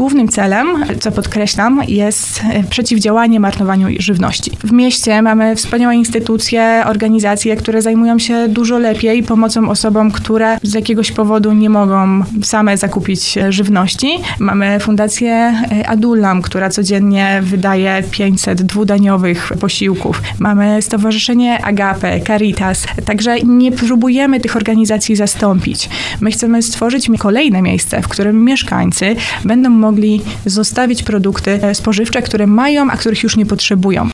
głównym celem, co podkreślam, jest przeciwdziałanie marnowaniu żywności. W mieście mamy wspaniałe instytucje, organizacje, które zajmują się dużo lepiej pomocą osobom, które z jakiegoś powodu nie mogą same zakupić żywności. Mamy Fundację Adulam, która codziennie wydaje 500 dwudaniowych posiłków. Mamy Stowarzyszenie Agape, Caritas. Także nie próbujemy tych organizacji zastąpić. My chcemy stworzyć kolejne miejsce, w którym mieszkańcy będą mogli zostawić produkty spożywcze, które mają, a których już nie potrzebują.